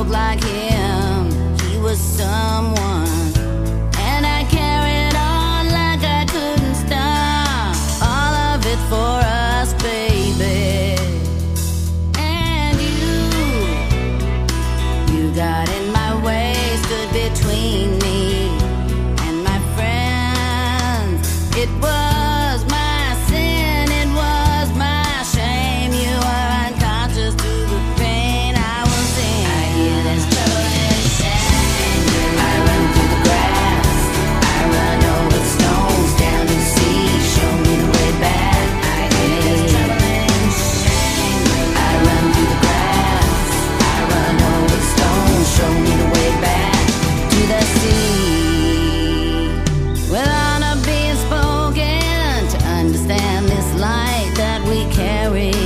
broke like him. He was someone, and I carried on like I couldn't stop. All of it for us, baby. And you got in my way, stood between me and my friends. It was my sin, it was my shame. You were unconscious to the pain I was in. I hear this trouble and shame. I run through the grass, I run over stones, down to sea. Show me the way back. I hear this trouble and shame. I run through the grass, I run over stones. Show me the way back to the sea. With honor being spoken, to understand this light that we carry,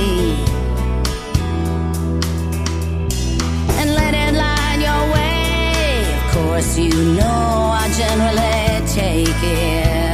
and let it light your way. Of course, you know I generally take it.